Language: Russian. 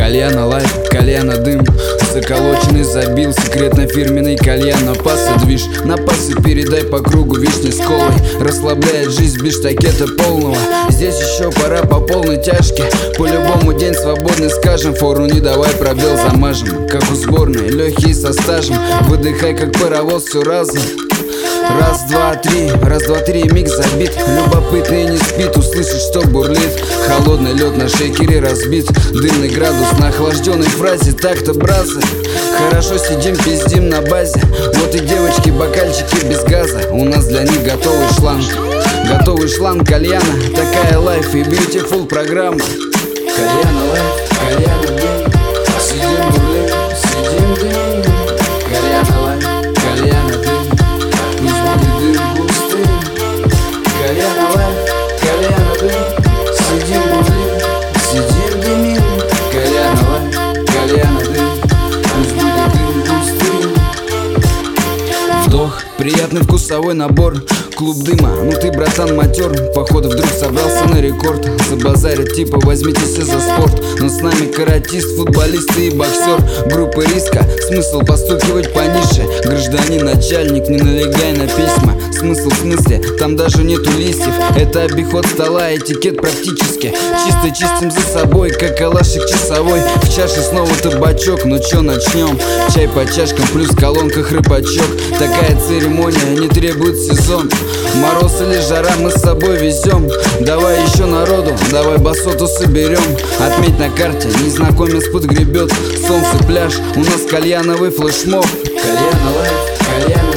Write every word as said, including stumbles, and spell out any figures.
Кальяна лайф, кальяна дым, заколоченный забил, секретно-фирменный кальян. На пасы движ, на пасы передай по кругу вишни с колой. Расслабляет жизнь без штакета полного. Здесь еще пора по полной тяжке. По-любому день свободный, скажем. Фору не давай, пробел замажем. Как у сборной, легкий со стажем. Выдыхай, как паровоз, все разом. Раз, два, три, раз, два, три, миг забит. Любопытный не спит, услышит, что бурлит. Холодный лед на шейкере разбит. Дымный градус на охлажденной фразе. Так-то, бразы, хорошо сидим, пиздим на базе. Вот и девочки, бокальчики без газа. У нас для них готовый шланг. Готовый шланг кальяна. Такая лайф и бьютифул программа. Кальяна лайф, кальяна дым. Сидим, бурлим, сидим, дым. Кальяна лайф, кальяна дым. Пусть будет дым густым. Кальяна лайф, кальяна дым. Сидим, бурлим, сидим, дымим. Кальяна лайф, кальяна дым. Пусть будет дым густым. Вдох, приятный вкусовой набор. Клуб дыма, ну ты, братан, матер. Походу вдруг собрался на рекорд. Забазарят типа, возьмитесь за спорт. Но с нами каратист, футболист и боксер. Группа риска, смысл постукивать пониже. Гражданин, начальник, не налегай на письма. Смысл в смысле, там даже нету листьев. Это обиход стола, этикет практически. Чисто чистим за собой, как калашик часовой. В чаше снова табачок, ну чё начнем? Чай по чашкам, плюс колонка храпачок. Такая церемония не требует сезон. Мороз или жара мы с собой везем. Давай еще народу, давай басоту соберем. Отметь на карте, незнакомец подгребет. Солнце, пляж, у нас кальяновый флешмоб. Кальяна лайф, кальяна